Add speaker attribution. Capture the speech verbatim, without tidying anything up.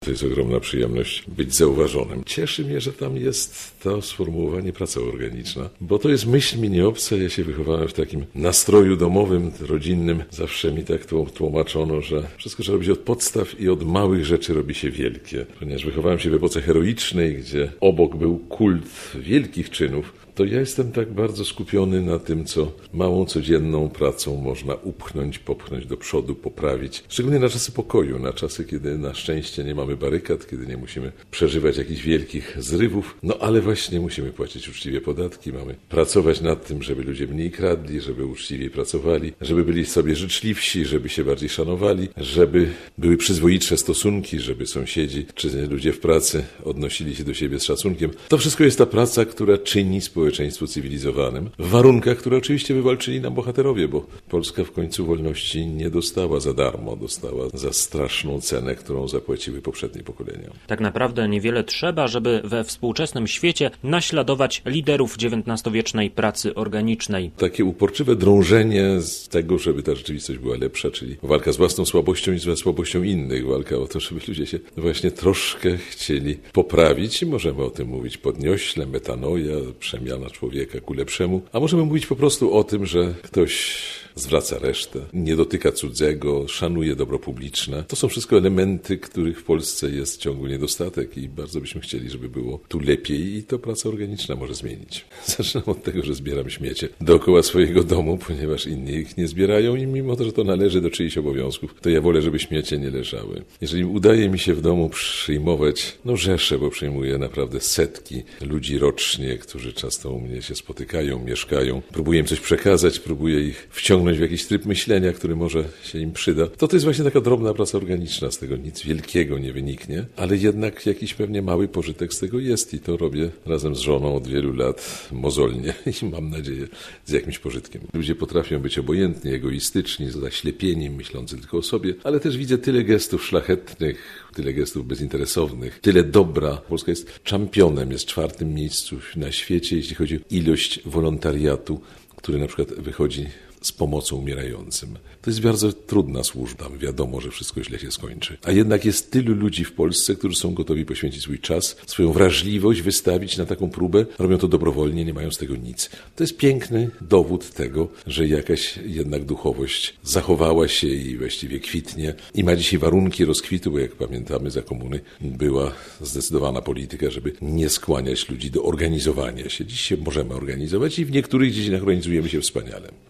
Speaker 1: To jest ogromna przyjemność być zauważonym. Cieszy mnie, że tam jest to sformułowanie praca organiczna, bo to jest myśl mi nieobca. Ja się wychowałem w takim nastroju domowym, rodzinnym. Zawsze mi tak tłumaczono, że wszystko trzeba robić od podstaw i od małych rzeczy robi się wielkie. Ponieważ wychowałem się w epoce heroicznej, gdzie obok był kult wielkich czynów, to ja jestem tak bardzo skupiony na tym, co małą, codzienną pracą można upchnąć, popchnąć do przodu, poprawić. Szczególnie na czasy pokoju, na czasy, kiedy na szczęście nie mamy barykad, kiedy nie musimy przeżywać jakichś wielkich zrywów, no ale właśnie musimy płacić uczciwie podatki, mamy pracować nad tym, żeby ludzie mniej kradli, żeby uczciwiej pracowali, żeby byli sobie życzliwsi, żeby się bardziej szanowali, żeby były przyzwoitsze stosunki, żeby sąsiedzi czy ludzie w pracy odnosili się do siebie z szacunkiem. To wszystko jest ta praca, która czyni społeczeństwu cywilizowanym, w warunkach, które oczywiście wywalczyli nam bohaterowie, bo Polska w końcu wolności nie dostała za darmo, dostała za straszną cenę, którą zapłaciły poprzednie pokolenia.
Speaker 2: Tak naprawdę niewiele trzeba, żeby we współczesnym świecie naśladować liderów dziewiętnastowiecznej pracy organicznej.
Speaker 1: Takie uporczywe drążenie z tego, żeby ta rzeczywistość była lepsza, czyli walka z własną słabością i ze słabością innych, walka o to, żeby ludzie się właśnie troszkę chcieli poprawić i możemy o tym mówić podniośle, metanoja, przemiana człowieka ku lepszemu, a możemy mówić po prostu o tym, że ktoś zwraca resztę, nie dotyka cudzego, szanuje dobro publiczne. To są wszystko elementy, których w Polsce jest ciągły niedostatek i bardzo byśmy chcieli, żeby było tu lepiej i to praca organiczna może zmienić. Zaczynam od tego, że zbieram śmiecie dookoła swojego domu, ponieważ inni ich nie zbierają i mimo to, że to należy do czyichś obowiązków, to ja wolę, żeby śmiecie nie leżały. Jeżeli udaje mi się w domu przyjmować, no rzesze, bo przyjmuję naprawdę setki ludzi rocznie, którzy często u mnie się spotykają, mieszkają, próbuję im coś przekazać, próbuję ich wciągnąć w jakiś tryb myślenia, który może się im przyda. To to jest właśnie taka drobna praca organiczna, z tego nic wielkiego nie wyniknie, ale jednak jakiś pewnie mały pożytek z tego jest i to robię razem z żoną od wielu lat mozolnie i mam nadzieję z jakimś pożytkiem. Ludzie potrafią być obojętni, egoistyczni, zaślepieni, myślący tylko o sobie, ale też widzę tyle gestów szlachetnych, tyle gestów bezinteresownych, tyle dobra. Polska jest czempionem, jest w czwartym miejscu na świecie, jeśli chodzi o ilość wolontariatu, który na przykład wychodzi z pomocą umierającym. To jest bardzo trudna służba. Wiadomo, że wszystko źle się skończy. A jednak jest tylu ludzi w Polsce, którzy są gotowi poświęcić swój czas, swoją wrażliwość wystawić na taką próbę. Robią to dobrowolnie, nie mają z tego nic. To jest piękny dowód tego, że jakaś jednak duchowość zachowała się i właściwie kwitnie i ma dzisiaj warunki rozkwitu, bo jak pamiętamy, za komuny była zdecydowana polityka, żeby nie skłaniać ludzi do organizowania się. Dziś się możemy organizować i w niektórych dziedzinach organizujemy się wspaniale.